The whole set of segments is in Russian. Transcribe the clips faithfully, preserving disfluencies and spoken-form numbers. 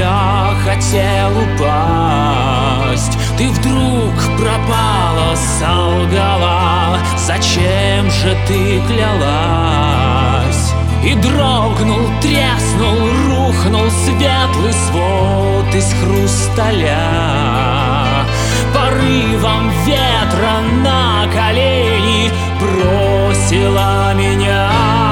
я хотел упасть, ты вдруг пропала, солгала. Зачем же ты клялась? И дрогнул, треснул, рухнул светлый свод из хрусталя. Порывом ветра на колени бросила меня.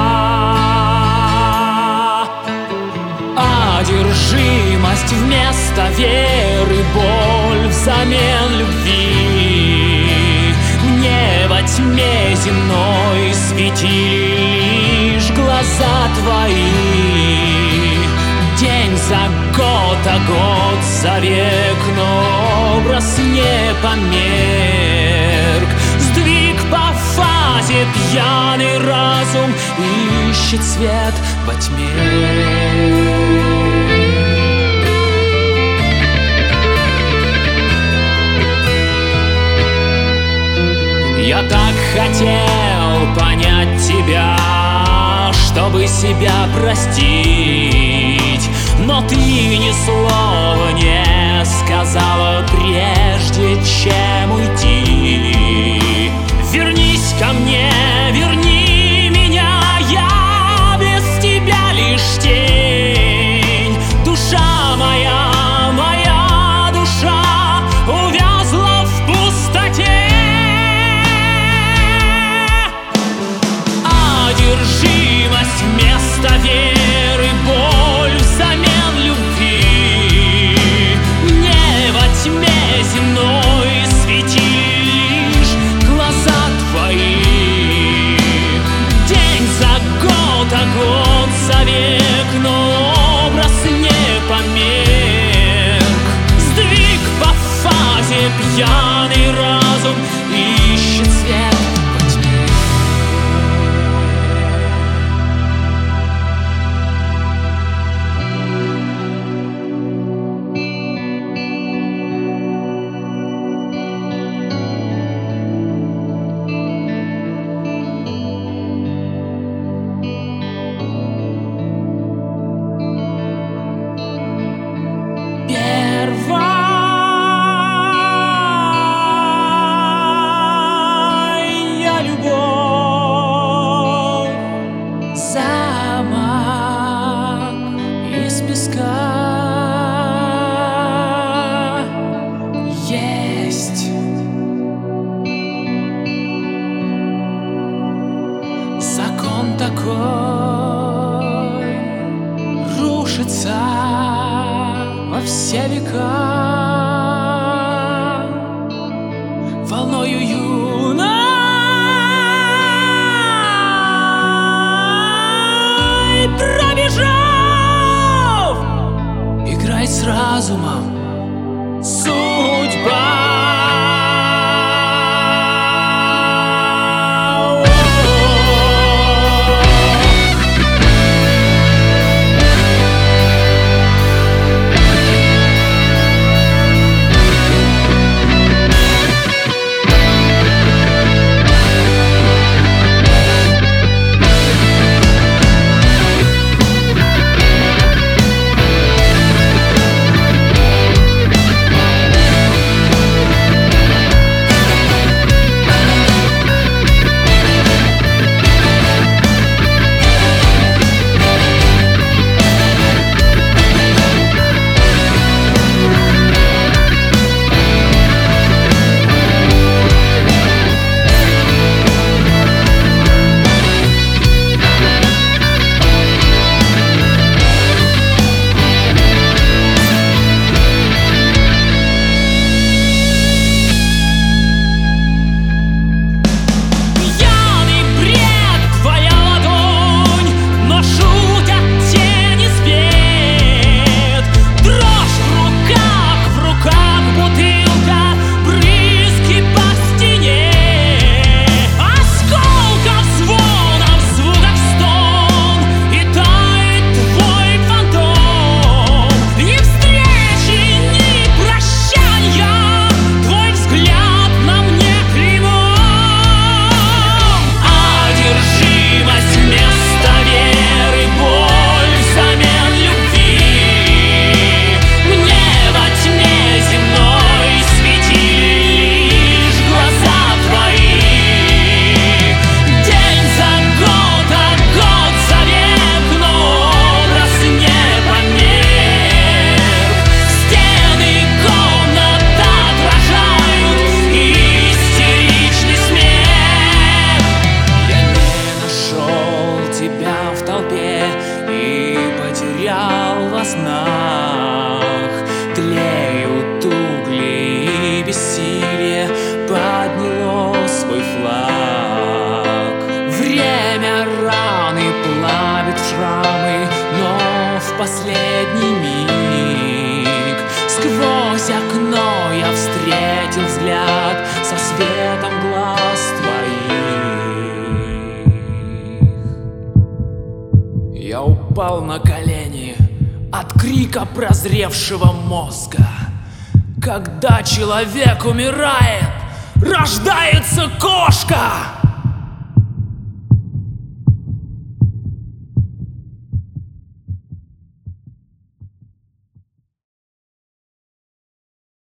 Одержимость вместо веры, боль взамен любви. Мне во тьме земной светили лишь глаза твои. День за год, а год за век, но образ не померк. Сдвиг по фазе, пьяный разум ищет свет во тьме. Я так хотел понять тебя, чтобы себя простить, но ты ни слова не сказала, прежде чем уйти. Вернись ко мне, верни меня, я без тебя лишь тень. Душа моя, моя душа увязла в пустоте. Одержимость вместо веры, боль взамен любви. Мне во тьме земной светили лишь глаза твои. День за год, а год за век, но образ не померк. Сдвиг по фазе, пьяный разум ищет свет во тьме. Есть закон такой, рушится во все века волною юной пробежав. Играй с разумом, судьба. последний миг. Сквозь окно я встретил взгляд со светом глаз твоих. Я упал на колени от крика прозревшего мозга. Когда человек умирает, рождается кошка.